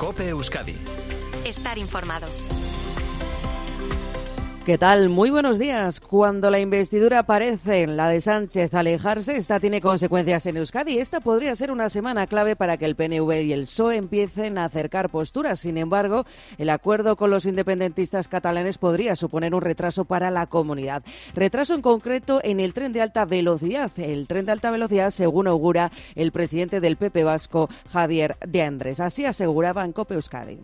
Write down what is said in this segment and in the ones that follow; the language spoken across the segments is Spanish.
COPE Euskadi. Estar informado. ¿Qué tal? Muy buenos días. Cuando la investidura parece, la de Sánchez, alejarse, esta tiene consecuencias en Euskadi. Esta podría ser una semana clave para que el PNV y el PSOE empiecen a acercar posturas. Sin embargo, el acuerdo con los independentistas catalanes podría suponer un retraso para la comunidad. Retraso en concreto en el tren de alta velocidad. El tren de alta velocidad, según augura el presidente del PP vasco, Javier de Andrés. Así aseguraba en COPE Euskadi.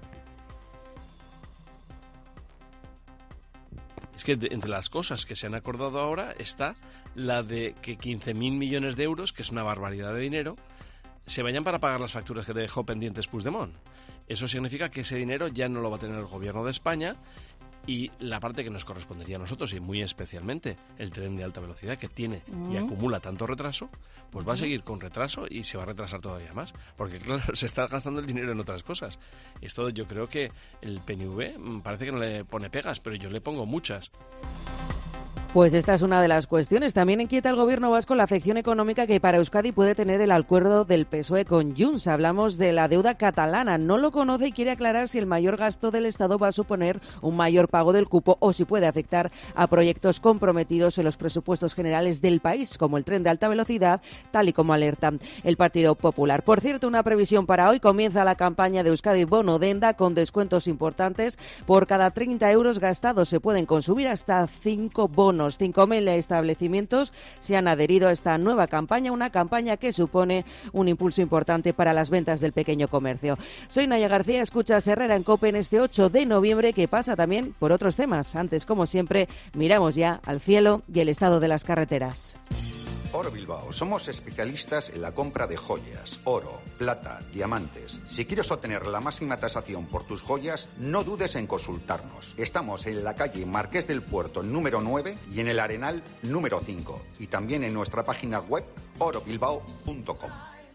Es que entre las cosas que se han acordado ahora está la de que 15.000 millones de euros, que es una barbaridad de dinero, se vayan para pagar las facturas que dejó pendientes Puigdemont. Eso significa que ese dinero ya no lo va a tener el gobierno de España y la parte que nos correspondería a nosotros, y muy especialmente el tren de alta velocidad que tiene y acumula tanto retraso, pues va a seguir con retraso y se va a retrasar todavía más, porque claro, se está gastando el dinero en otras cosas. Esto yo creo que el PNV parece que no le pone pegas, pero yo le pongo muchas. Pues esta es una de las cuestiones. También inquieta al gobierno vasco la afección económica que para Euskadi puede tener el acuerdo del PSOE con Junts. Hablamos de la deuda catalana. No lo conoce y quiere aclarar si el mayor gasto del Estado va a suponer un mayor pago del cupo o si puede afectar a proyectos comprometidos en los presupuestos generales del país, como el tren de alta velocidad, tal y como alerta el Partido Popular. Por cierto, una previsión para hoy: comienza la campaña de Euskadi Bono Denda con descuentos importantes. Por cada 30 euros gastados se pueden consumir hasta 5 bonos. 5.000 establecimientos se han adherido a esta nueva campaña, una campaña que supone un impulso importante para las ventas del pequeño comercio. Soy Naya García, escuchas Herrera en COPE en este 8 de noviembre, que pasa también por otros temas. Antes, como siempre, miramos ya al cielo y el estado de las carreteras. Oro Bilbao. Somos especialistas en la compra de joyas, oro, plata, diamantes. Si quieres obtener la máxima tasación por tus joyas, no dudes en consultarnos. Estamos en la calle Marqués del Puerto número 9 y en el Arenal número 5. Y también en nuestra página web orobilbao.com.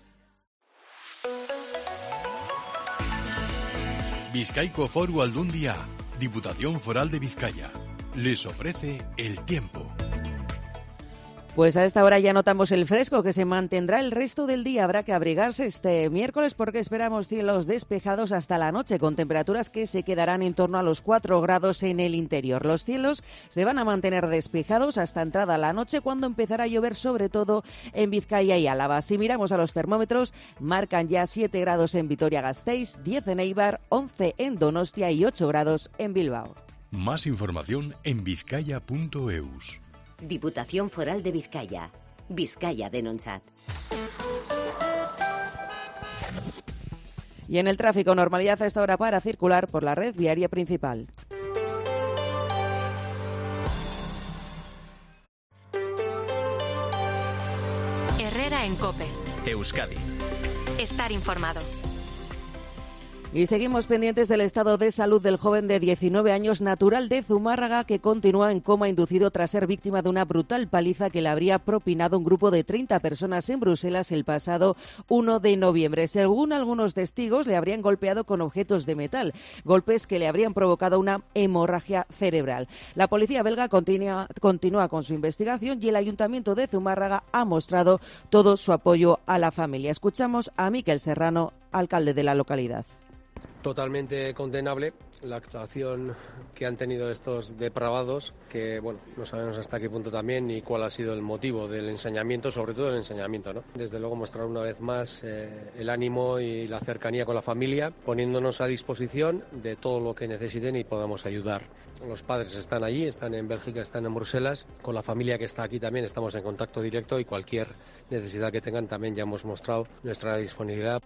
Bizkaiko Foru Aldundia, Diputación Foral de Vizcaya, les ofrece el tiempo. Pues a esta hora ya notamos el fresco que se mantendrá el resto del día. Habrá que abrigarse este miércoles porque esperamos cielos despejados hasta la noche, con temperaturas que se quedarán en torno a los 4 grados en el interior. Los cielos se van a mantener despejados hasta entrada la noche, cuando empezará a llover, sobre todo en Vizcaya y Álava. Si miramos a los termómetros, marcan ya 7 grados en Vitoria-Gasteiz, 10 en Eibar, 11 en Donostia y 8 grados en Bilbao. Más información en vizcaya.eus. Diputación Foral de Vizcaya. Vizcaya Denontzat. Y en el tráfico, normalidad a esta hora para circular por la red viaria principal. Herrera en COPE. Euskadi. Estar informado. Y seguimos pendientes del estado de salud del joven de 19 años, natural de Zumárraga, que continúa en coma inducido tras ser víctima de una brutal paliza que le habría propinado un grupo de 30 personas en Bruselas el pasado 1 de noviembre. Según algunos testigos, le habrían golpeado con objetos de metal, golpes que le habrían provocado una hemorragia cerebral. La policía belga continúa con su investigación y el Ayuntamiento de Zumárraga ha mostrado todo su apoyo a la familia. Escuchamos a Miquel Serrano, alcalde de la localidad. Totalmente condenable la actuación que han tenido estos depravados, que bueno, no sabemos hasta qué punto también y cuál ha sido el motivo del ensañamiento, sobre todo el ensañamiento, ¿no? Desde luego mostrar una vez más el ánimo y la cercanía con la familia, poniéndonos a disposición de todo lo que necesiten y podamos ayudar. Los padres están allí, están en Bélgica, están en Bruselas, con la familia que está aquí también estamos en contacto directo y cualquier necesidad que tengan también ya hemos mostrado nuestra disponibilidad.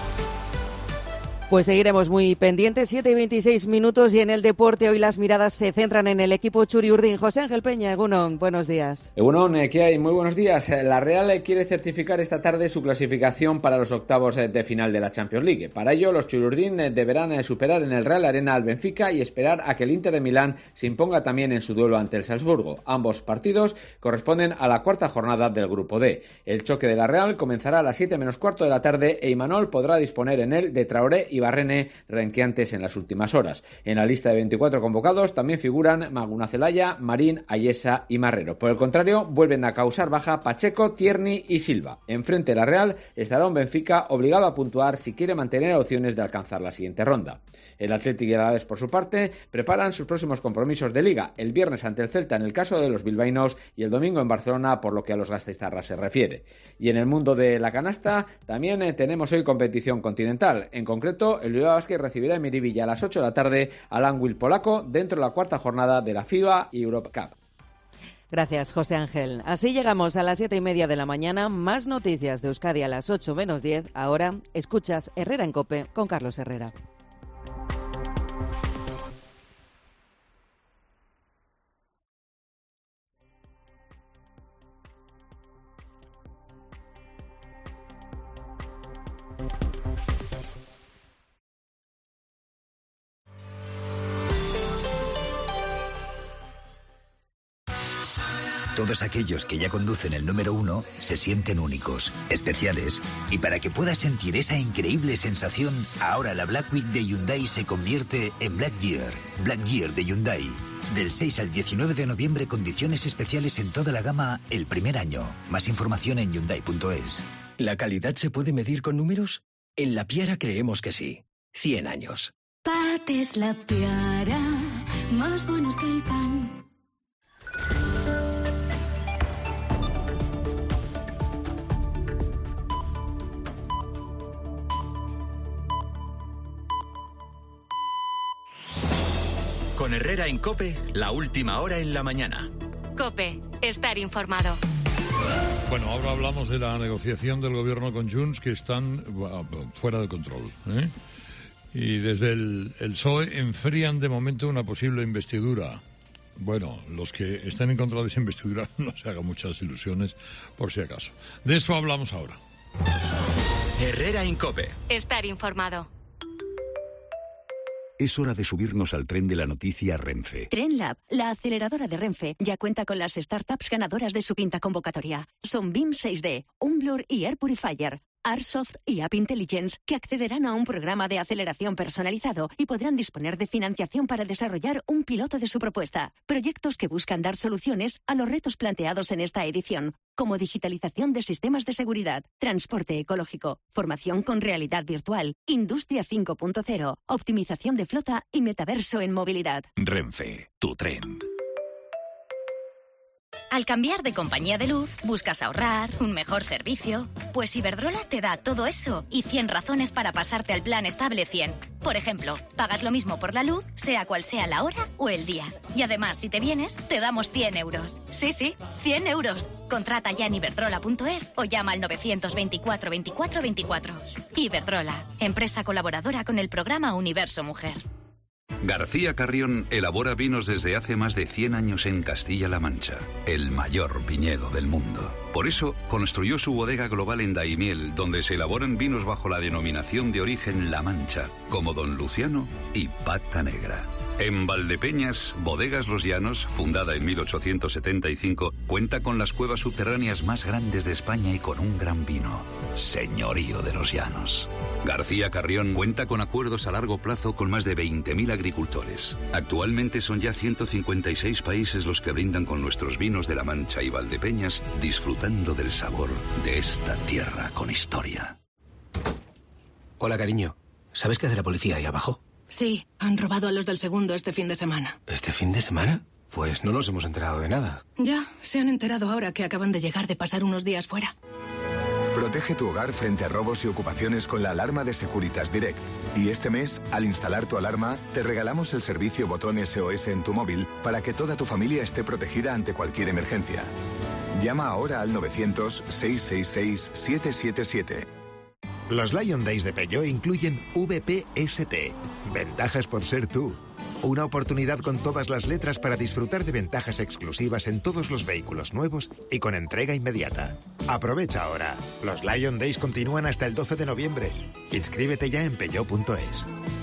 Pues seguiremos muy pendientes, 7:26 y en el deporte hoy las miradas se centran en el equipo Txuri-Urdin. José Ángel Peña, Egunon, buenos días. Egunon, ¿qué hay? Muy buenos días. La Real quiere certificar esta tarde su clasificación para los octavos de final de la Champions League. Para ello, los Txuri-Urdin deberán superar en el Real Arena al Benfica y esperar a que el Inter de Milán se imponga también en su duelo ante el Salzburgo. Ambos partidos corresponden a la cuarta jornada del Grupo D. El choque de la Real comenzará a las 7 menos cuarto de la tarde e Imanol podrá disponer en él de Traoré y y Barrene, renqueantes en las últimas horas. En la lista de 24 convocados también figuran Maguna Celaya, Marín, Ayesa y Marrero. Por el contrario, vuelven a causar baja Pacheco, Tierney y Silva. Enfrente de la Real estará un Benfica obligado a puntuar si quiere mantener opciones de alcanzar la siguiente ronda. El Athletic y el Alavés, por su parte, preparan sus próximos compromisos de Liga, el viernes ante el Celta en el caso de los bilbaínos y el domingo en Barcelona por lo que a los gasteiztarras se refiere. Y en el mundo de la canasta también tenemos hoy competición continental. En concreto, el Bilbao Basket recibirá en Miribilla a las 8 de la tarde al Anwil polaco dentro de la cuarta jornada de la FIBA Europe Cup. Gracias, José Ángel. Así llegamos a las 7:30 de la mañana. Más noticias de Euskadi a las 8 menos 10. Ahora escuchas Herrera en COPE con Carlos Herrera. Todos aquellos que ya conducen el número 1 se sienten únicos, especiales, y para que puedas sentir esa increíble sensación, ahora la Black Week de Hyundai se convierte en Black Year. Black Year de Hyundai. Del 6 al 19 de noviembre, condiciones especiales en toda la gama el primer año. Más información en Hyundai.es. ¿La calidad se puede medir con números? En La Piara creemos que sí. 100 años. Pates La Piara, más buenos que el pan. Con Herrera en COPE, la última hora en la mañana. COPE, estar informado. Bueno, ahora hablamos de la negociación del gobierno con Junts, que están fuera de control, ¿eh? Y desde el PSOE enfrían de momento una posible investidura. Bueno, los que estén en contra de esa investidura no se hagan muchas ilusiones, por si acaso. De eso hablamos ahora. Herrera en COPE. Estar informado. Es hora de subirnos al tren de la noticia Renfe. TrenLab, la aceleradora de Renfe, ya cuenta con las startups ganadoras de su quinta convocatoria. Son BIM 6D, Umblur y Air Purifier, Arsoft y App Intelligence, que accederán a un programa de aceleración personalizado y podrán disponer de financiación para desarrollar un piloto de su propuesta. Proyectos que buscan dar soluciones a los retos planteados en esta edición, como digitalización de sistemas de seguridad, transporte ecológico, formación con realidad virtual, industria 5.0, optimización de flota y metaverso en movilidad. Renfe, tu tren. Al cambiar de compañía de luz, buscas ahorrar, un mejor servicio. Pues Iberdrola te da todo eso y 100 razones para pasarte al plan estable 100. Por ejemplo, pagas lo mismo por la luz, sea cual sea la hora o el día. Y además, si te vienes, te damos 100 euros. Sí, 100 euros. Contrata ya en iberdrola.es o llama al 924 24 24. Iberdrola, empresa colaboradora con el programa Universo Mujer. García Carrión elabora vinos desde hace más de 100 años en Castilla-La Mancha, el mayor viñedo del mundo. Por eso, construyó su bodega global en Daimiel, donde se elaboran vinos bajo la denominación de origen La Mancha, como Don Luciano y Pata Negra. En Valdepeñas, Bodegas Los Llanos, fundada en 1875, cuenta con las cuevas subterráneas más grandes de España y con un gran vino, Señorío de los Llanos. García Carrión cuenta con acuerdos a largo plazo con más de 20.000 agricultores. Actualmente son ya 156 países los que brindan con nuestros vinos de La Mancha y Valdepeñas, disfrutando del sabor de esta tierra con historia. Hola, cariño. ¿Sabes qué hace la policía ahí abajo? Sí, han robado a los del segundo este fin de semana. ¿Este fin de semana? Pues no nos hemos enterado de nada. Ya, se han enterado ahora que acaban de llegar de pasar unos días fuera. Protege tu hogar frente a robos y ocupaciones con la alarma de Securitas Direct. Y este mes, al instalar tu alarma, te regalamos el servicio botón SOS en tu móvil para que toda tu familia esté protegida ante cualquier emergencia. Llama ahora al 900-666-777. Los Lion Days de Peugeot incluyen VPST, ventajas por ser tú. Una oportunidad con todas las letras para disfrutar de ventajas exclusivas en todos los vehículos nuevos y con entrega inmediata. Aprovecha ahora. Los Lion Days continúan hasta el 12 de noviembre. Inscríbete ya en peugeot.es.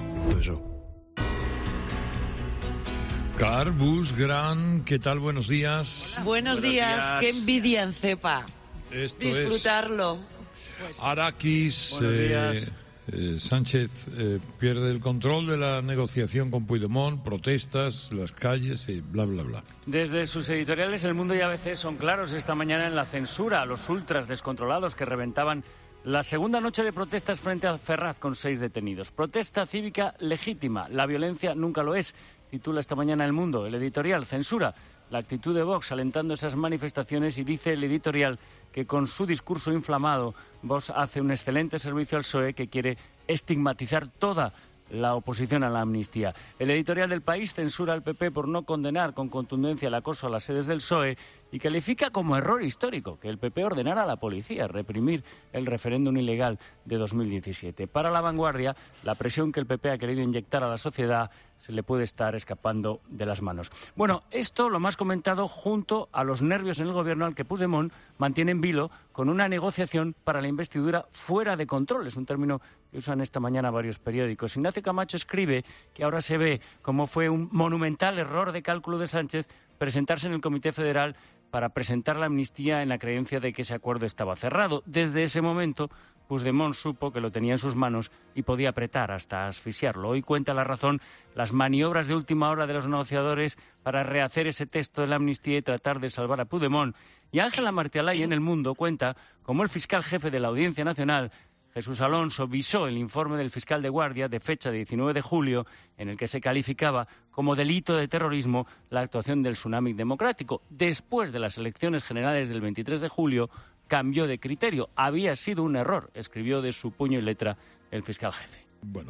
Carbus Gran, ¿qué tal? Buenos días. Buenos días. Qué envidia en Cepa. Esto disfrutarlo. Arakis, Sánchez pierde el control de la negociación con Puigdemont, protestas, las calles y bla, bla, bla. Desde sus editoriales, El Mundo y ABC son claros esta mañana en la censura a los ultras descontrolados que reventaban la segunda noche de protestas frente a Ferraz con 6 detenidos. Protesta cívica legítima, la violencia nunca lo es, titula esta mañana El Mundo. El editorial censura la actitud de Vox alentando esas manifestaciones y dice el editorial que con su discurso inflamado Vox hace un excelente servicio al PSOE que quiere estigmatizar toda la oposición a la amnistía. El editorial del País censura al PP por no condenar con contundencia el acoso a las sedes del PSOE y califica como error histórico que el PP ordenara a la policía reprimir el referéndum ilegal de 2017. Para La Vanguardia, la presión que el PP ha querido inyectar a la sociedad se le puede estar escapando de las manos. Bueno, esto lo más comentado junto a los nervios en el gobierno al que Puigdemont mantiene en vilo con una negociación para la investidura fuera de control. Es un término que usan esta mañana varios periódicos. Ignacio Camacho escribe que ahora se ve cómo fue un monumental error de cálculo de Sánchez presentarse en el Comité Federal para presentar la amnistía en la creencia de que ese acuerdo estaba cerrado. Desde ese momento, Puigdemont supo que lo tenía en sus manos y podía apretar hasta asfixiarlo. Hoy cuenta La Razón las maniobras de última hora de los negociadores para rehacer ese texto de la amnistía y tratar de salvar a Puigdemont. Y Ángela Martialay en El Mundo cuenta cómo el fiscal jefe de la Audiencia Nacional, Jesús Alonso, visó el informe del fiscal de guardia de fecha de 19 de julio en el que se calificaba como delito de terrorismo la actuación del Tsunami Democrático. Después de las elecciones generales del 23 de julio, cambió de criterio. Había sido un error, escribió de su puño y letra el fiscal jefe. Bueno,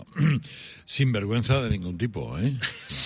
sin vergüenza de ningún tipo, ¿eh?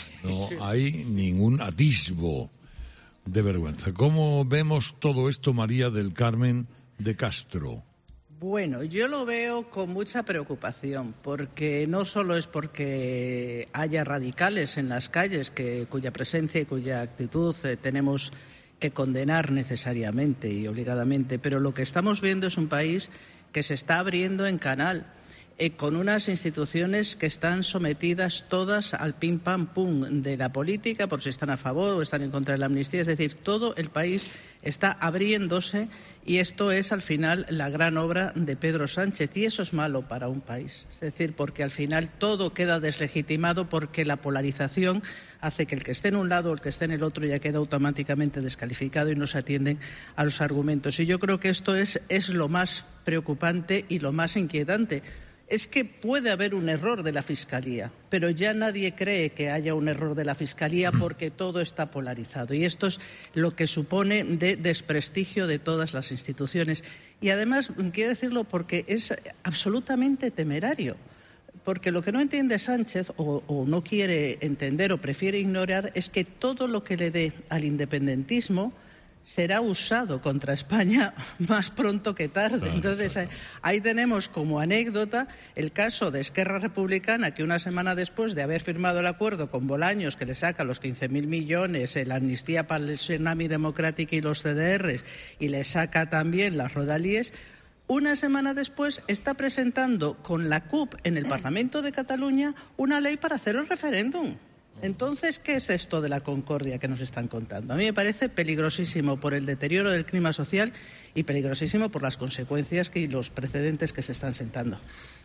No hay ningún atisbo de vergüenza. ¿Cómo vemos todo esto, María del Carmen de Castro? Bueno, yo lo veo con mucha preocupación, porque no solo es porque haya radicales en las calles cuya presencia y cuya actitud tenemos que condenar necesariamente y obligadamente, pero lo que estamos viendo es un país que se está abriendo en canal, con unas instituciones que están sometidas todas al pim pam pum de la política, por si están a favor o están en contra de la amnistía. Es decir, todo el país está abriéndose y esto es al final la gran obra de Pedro Sánchez y eso es malo para un país. Es decir, porque al final todo queda deslegitimado porque la polarización hace que el que esté en un lado o el que esté en el otro ya queda automáticamente descalificado y no se atienden a los argumentos. Y yo creo que esto es lo más preocupante y lo más inquietante. Es que puede haber un error de la Fiscalía, pero ya nadie cree que haya un error de la Fiscalía porque todo está polarizado. Y esto es lo que supone de desprestigio de todas las instituciones. Y además, quiero decirlo porque es absolutamente temerario. Porque lo que no entiende Sánchez, o no quiere entender o prefiere ignorar, es que todo lo que le dé al independentismo será usado contra España más pronto que tarde. Entonces, ahí tenemos como anécdota el caso de Esquerra Republicana, que una semana después de haber firmado el acuerdo con Bolaños, que le saca los 15.000 millones, la amnistía para el Tsunami Democrático y los CDRs, y le saca también las rodalíes, una semana después está presentando con la CUP en el Parlamento de Cataluña una ley para hacer el referéndum. Entonces, ¿qué es esto de la concordia que nos están contando? A mí me parece peligrosísimo por el deterioro del clima social y peligrosísimo por las consecuencias y los precedentes que se están sentando.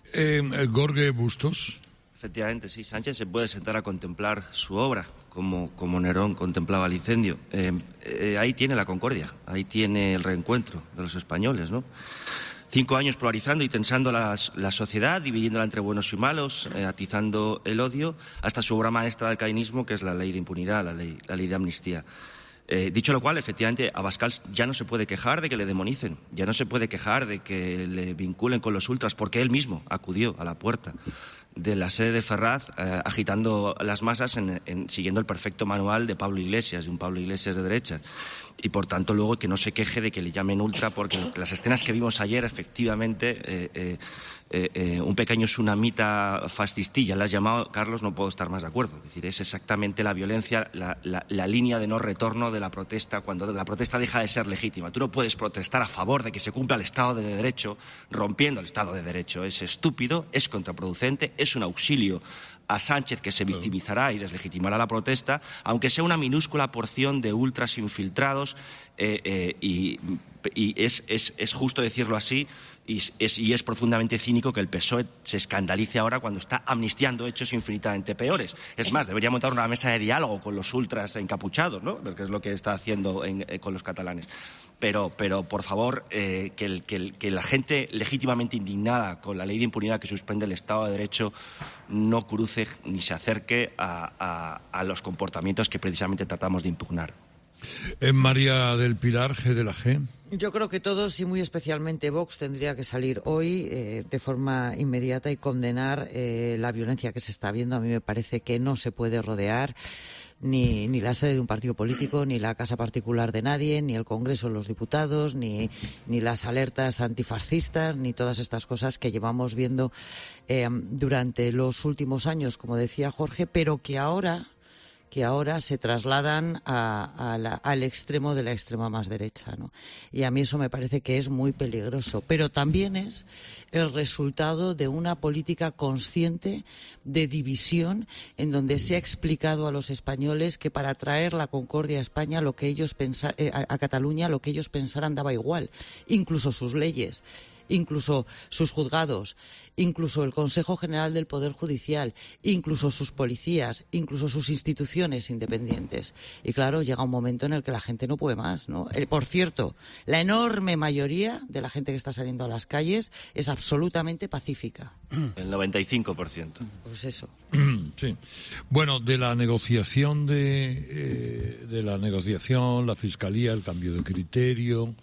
Jorge Bustos. Efectivamente, sí, Sánchez se puede sentar a contemplar su obra, como Nerón contemplaba el incendio. Ahí tiene la concordia, ahí tiene el reencuentro de los españoles, ¿no? 5 años polarizando y tensando la sociedad, dividiéndola entre buenos y malos, atizando el odio, hasta su obra maestra del cainismo, que es la ley de impunidad, la ley de amnistía. Dicho lo cual, efectivamente, Abascal ya no se puede quejar de que le demonicen, ya no se puede quejar de que le vinculen con los ultras, porque él mismo acudió a la puerta de la sede de Ferraz agitando las masas siguiendo el perfecto manual de Pablo Iglesias, de un Pablo Iglesias de derecha. Y, por tanto, luego que no se queje de que le llamen ultra, porque las escenas que vimos ayer, efectivamente, un pequeño tsunamita fascistilla, le has llamado, Carlos, no puedo estar más de acuerdo. Es decir, es exactamente la violencia, la línea de no retorno de la protesta, cuando la protesta deja de ser legítima. Tú no puedes protestar a favor de que se cumpla el Estado de Derecho, rompiendo el Estado de Derecho. Es estúpido, es contraproducente, es un auxilio a Sánchez, que se victimizará y deslegitimará la protesta, aunque sea una minúscula porción de ultras infiltrados, y es justo decirlo así, y es profundamente cínico que el PSOE se escandalice ahora cuando está amnistiando hechos infinitamente peores. Es más, debería montar una mesa de diálogo con los ultras encapuchados, ¿no? Porque es lo que está haciendo con los catalanes. Pero por favor, que la gente legítimamente indignada con la ley de impunidad que suspende el Estado de Derecho no cruce ni se acerque a los comportamientos que precisamente tratamos de impugnar. María del Pilar, G de la G. Yo creo que todos, y muy especialmente Vox, tendría que salir hoy de forma inmediata y condenar la violencia que se está viendo. A mí me parece que no se puede rodear ni la sede de un partido político, ni la casa particular de nadie, ni el Congreso de los Diputados, ni las alertas antifascistas, ni todas estas cosas que llevamos viendo durante los últimos años, como decía Jorge, pero que ahora se trasladan al extremo de la extrema más derecha, ¿no? Y a mí eso me parece que es muy peligroso. Pero también es el resultado de una política consciente de división, en donde se ha explicado a los españoles que para traer la concordia a España, a Cataluña, lo que ellos pensaran daba igual, incluso sus leyes, incluso sus juzgados, incluso el Consejo General del Poder Judicial, incluso sus policías, incluso sus instituciones independientes. Y claro, llega un momento en el que la gente no puede más, ¿no? Por cierto, la enorme mayoría de la gente que está saliendo a las calles es absolutamente pacífica. El 95%. Pues eso. Sí. Bueno, de la negociación la Fiscalía, el cambio de criterio.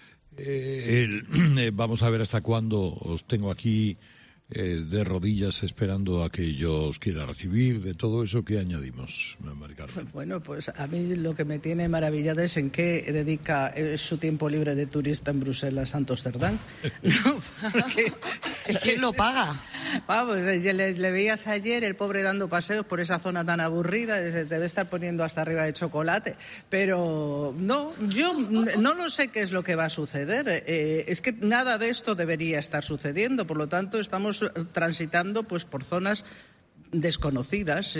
Vamos a ver hasta cuándo os tengo aquí de rodillas esperando a que yo os quiera recibir. De todo eso, ¿qué añadimos, Mari Carmen? Bueno, pues a mí lo que me tiene maravillada es en qué dedica su tiempo libre de turista en Bruselas, Amsterdam. ¿No? ¿Quién lo paga? Vamos, le veías ayer el pobre dando paseos por esa zona tan aburrida, te debe estar poniendo hasta arriba de chocolate. Pero no, yo no lo sé qué es lo que va a suceder. Es que nada de esto debería estar sucediendo, por lo tanto estamos transitando pues por zonas desconocidas,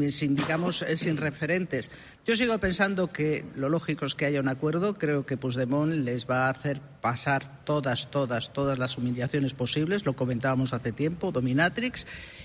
sin referentes. Yo sigo pensando que lo lógico es que haya un acuerdo. Creo que Puigdemont les va a hacer pasar todas las humillaciones posibles, lo comentábamos hace tiempo, dominatrix,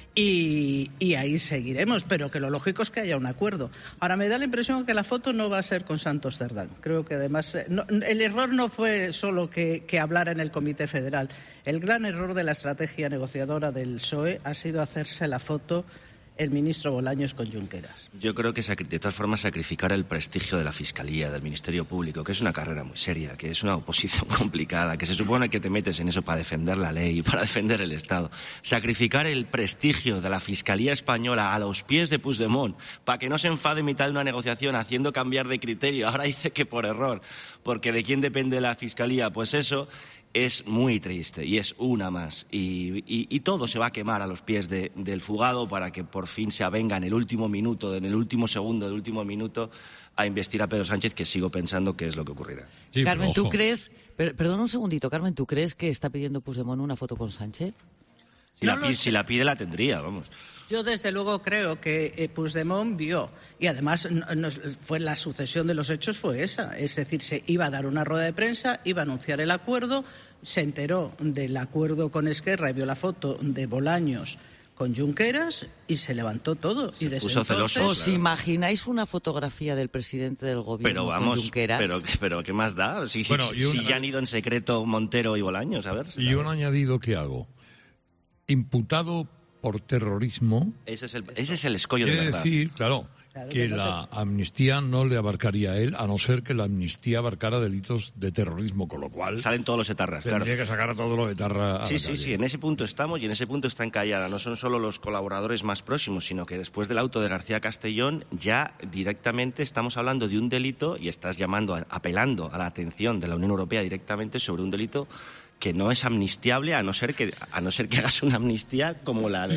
y ahí seguiremos, pero que lo lógico es que haya un acuerdo. Ahora, me da la impresión que la foto no va a ser con Santos Cerdán. Creo que además el error no fue solo que hablara en el Comité Federal. El gran error de la estrategia negociadora del PSOE ha sido hacerse la foto el ministro Bolaños con Junqueras. Yo creo que de todas formas sacrificar el prestigio de la Fiscalía, del Ministerio Público, que es una carrera muy seria, que es una oposición complicada, que se supone que te metes en eso para defender la ley, para defender el Estado. Sacrificar el prestigio de la Fiscalía española a los pies de Puigdemont para que no se enfade en mitad de una negociación haciendo cambiar de criterio. Ahora dice que por error, porque ¿de quién depende la Fiscalía? Pues eso es muy triste y es una más. Y todo se va a quemar a los pies del fugado para que por fin se avenga en el último minuto, en el último segundo del último minuto, a investir a Pedro Sánchez, que sigo pensando que es lo que ocurrirá. Sí, Carmen, ¿tú crees? Perdona un segundito, Carmen, ¿tú crees que está pidiendo Puigdemont una foto con Sánchez? Si la pide, la tendría, vamos. Yo desde luego creo que Puigdemont vio, y además fue la sucesión de los hechos fue esa, es decir, se iba a dar una rueda de prensa, iba a anunciar el acuerdo, se enteró del acuerdo con Esquerra y vio la foto de Bolaños con Junqueras y se levantó todo. Y desde entonces... ¿Os imagináis una fotografía del presidente del gobierno con Junqueras? Pero ¿qué más da? Si ya han ido en secreto Montero y Bolaños, a ver. Y un añadido que hago. Imputado por terrorismo. Ese es el escollo de verdad. Quiere decir, claro, que la amnistía no le abarcaría a él, a no ser que la amnistía abarcara delitos de terrorismo, con lo cual... Salen todos los etarras, tendría que sacar a todos los etarras. Sí, en ese punto estamos y en ese punto está encallada. No son solo los colaboradores más próximos, sino que después del auto de García Castellón ya directamente estamos hablando de un delito y estás apelando a la atención de la Unión Europea directamente sobre un delito que no es amnistiable a no ser que hagas una amnistía como la de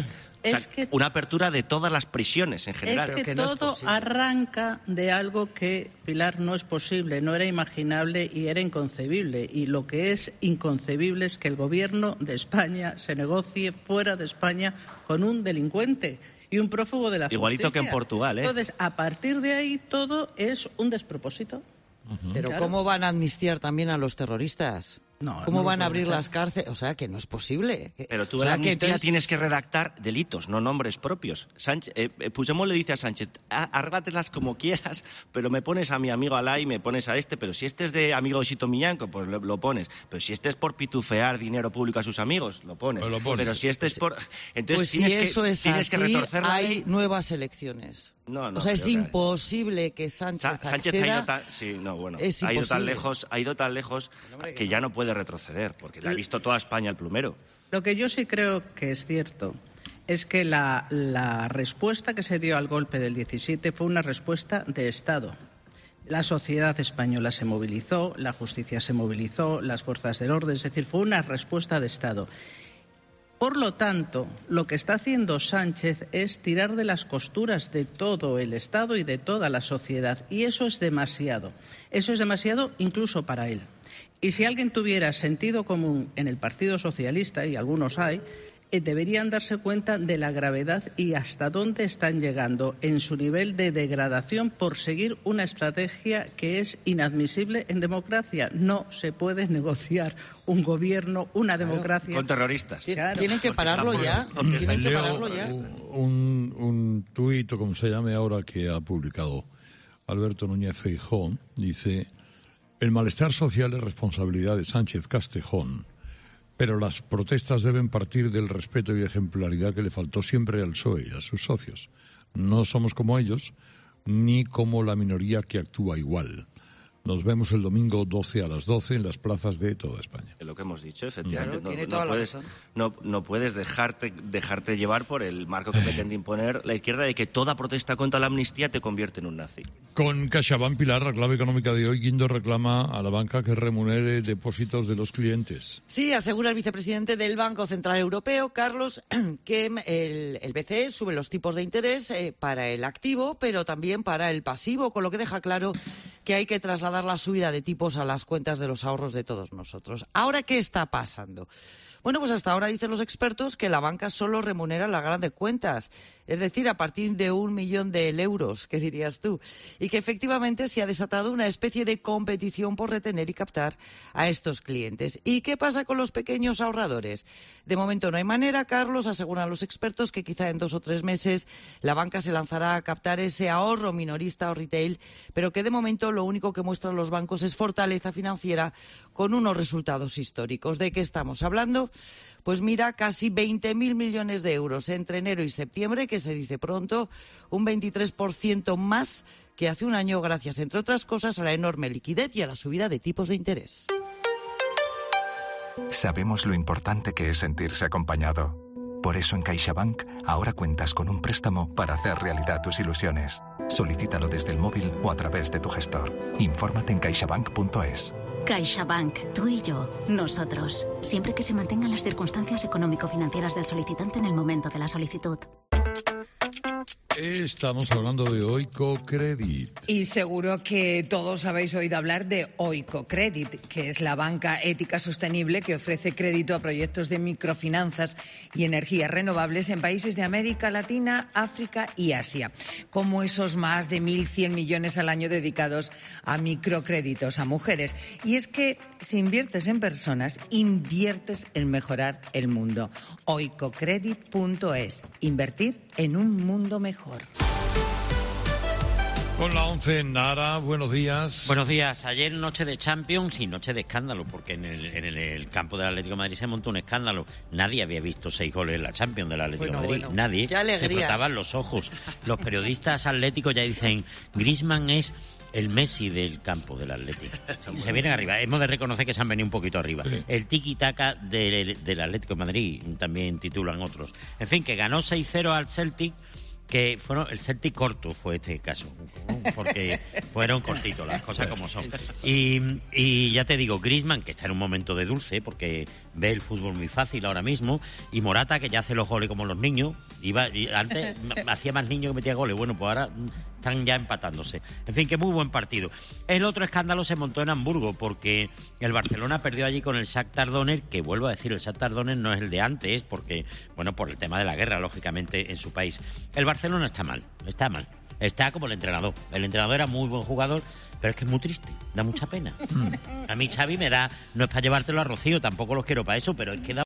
una apertura de todas las prisiones en general. Es que todo arranca de algo que, Pilar, no es posible, no era imaginable y era inconcebible. Y lo que es inconcebible es que el gobierno de España se negocie fuera de España con un delincuente y un prófugo de la justicia. Igualito que en Portugal, ¿eh? Entonces, a partir de ahí, todo es un despropósito. Pero Claro. ¿cómo van a amnistiar también a los terroristas? ¿Cómo van a abrir las cárceles? O sea, que no es posible. Pero tú en la amnistía tienes que redactar delitos, no nombres propios. Puigdemont le dice a Sánchez, arréglatelas como quieras, pero me pones a mi amigo Alá y me pones a este, pero si este es de amigo de Sito Miñanco, pues lo pones. Pero si este es por pitufear dinero público a sus amigos, lo pones. Pero si este es por... Entonces pues tienes si eso que, es tienes así, que retorcer la hay ley. nuevas elecciones. No, o sea, es imposible que Sánchez acceda. Ha ido tan lejos que ya no puede retroceder, porque le ha visto toda España el plumero. Lo que yo sí creo que es cierto es que la respuesta que se dio al golpe del 17 fue una respuesta de Estado. La sociedad española se movilizó, la justicia se movilizó, las fuerzas del orden, es decir, fue una respuesta de Estado. Por lo tanto, lo que está haciendo Sánchez es tirar de las costuras de todo el Estado y de toda la sociedad. Y eso es demasiado. Eso es demasiado incluso para él. Y si alguien tuviera sentido común en el Partido Socialista, y algunos hay, deberían darse cuenta de la gravedad y hasta dónde están llegando en su nivel de degradación por seguir una estrategia que es inadmisible en democracia. No se puede negociar un gobierno, una democracia con terroristas. Claro. Tienen que pararlo ya. Tienen que pararlo ya. Un tuit, o como se llame ahora, que ha publicado Alberto Núñez Feijóo, dice: el malestar social es responsabilidad de Sánchez Castejón, pero las protestas deben partir del respeto y ejemplaridad que le faltó siempre al PSOE y a sus socios. No somos como ellos, ni como la minoría que actúa igual. Nos vemos el domingo 12 a las 12 en las plazas de toda España. Es lo que hemos dicho, efectivamente. Claro, no puedes dejarte llevar por el marco que pretende imponer la izquierda de que toda protesta contra la amnistía te convierte en un nazi. Con CaixaBank, Pilar, la clave económica de hoy, Guindo reclama a la banca que remunere depósitos de los clientes. Sí, asegura el vicepresidente del Banco Central Europeo, Carlos, que el BCE sube los tipos de interés para el activo, pero también para el pasivo, con lo que deja claro que hay que trasladar la subida de tipos a las cuentas de los ahorros de todos nosotros. ¿Ahora qué está pasando? Bueno, pues hasta ahora dicen los expertos que la banca solo remunera las grandes cuentas, es decir, a partir de 1 millón de euros, ¿qué dirías tú? Y que efectivamente se ha desatado una especie de competición por retener y captar a estos clientes. ¿Y qué pasa con los pequeños ahorradores? De momento no hay manera, Carlos, aseguran los expertos que quizá en 2 o 3 meses la banca se lanzará a captar ese ahorro minorista o retail, pero que de momento lo único que muestran los bancos es fortaleza financiera con unos resultados históricos. ¿De qué estamos hablando? Pues mira, casi 20.000 millones de euros entre enero y septiembre, que se dice pronto, un 23% más que hace un año, gracias, entre otras cosas, a la enorme liquidez y a la subida de tipos de interés. Sabemos lo importante que es sentirse acompañado. Por eso en CaixaBank ahora cuentas con un préstamo para hacer realidad tus ilusiones. Solicítalo desde el móvil o a través de tu gestor. Infórmate en caixabank.es. CaixaBank, tú y yo, nosotros. Siempre que se mantengan las circunstancias económico-financieras del solicitante en el momento de la solicitud. Estamos hablando de Oikocredit. Y seguro que todos habéis oído hablar de Oikocredit, que es la banca ética sostenible que ofrece crédito a proyectos de microfinanzas y energías renovables en países de América Latina, África y Asia, como esos más de 1.100 millones al año dedicados a microcréditos a mujeres. Y es que si inviertes en personas, inviertes en mejorar el mundo. Oikocredit.es. Invertir en un mundo mejor. Con la 11, Nara, buenos días. Buenos días. Ayer noche de Champions y noche de escándalo, porque en el campo del Atlético de Madrid se montó un escándalo. Nadie había visto 6 goles en la Champions del Atlético de Madrid. Nadie. Qué alegría. Se frotaban los ojos. Los periodistas atléticos ya dicen, Griezmann es el Messi del campo del Atlético. Y se vienen arriba. Hemos de reconocer que se han venido un poquito arriba. Sí. El tiki-taka del Atlético de Madrid, también titulan otros. En fin, que ganó 6-0 al Celtic, que fueron el Celtic corto fue este caso, porque fueron cortitos las cosas como son. Y ya te digo, Griezmann, que está en un momento de dulce, porque ve el fútbol muy fácil ahora mismo, y Morata, que ya hace los goles como los niños, antes hacía más niños que metía goles, bueno, pues ahora están ya empatándose. En fin, que muy buen partido. El otro escándalo se montó en Hamburgo, porque el Barcelona perdió allí con el Shakhtar Donetsk, que vuelvo a decir, el Shakhtar Donetsk no es el de antes, porque, bueno, por el tema de la guerra, lógicamente, en su país. El Barcelona está mal. Está como el entrenador. El entrenador era muy buen jugador, pero es que es muy triste, da mucha pena. A mí Xavi me da, no es para llevártelo a Rocío, tampoco los quiero para eso, pero es que da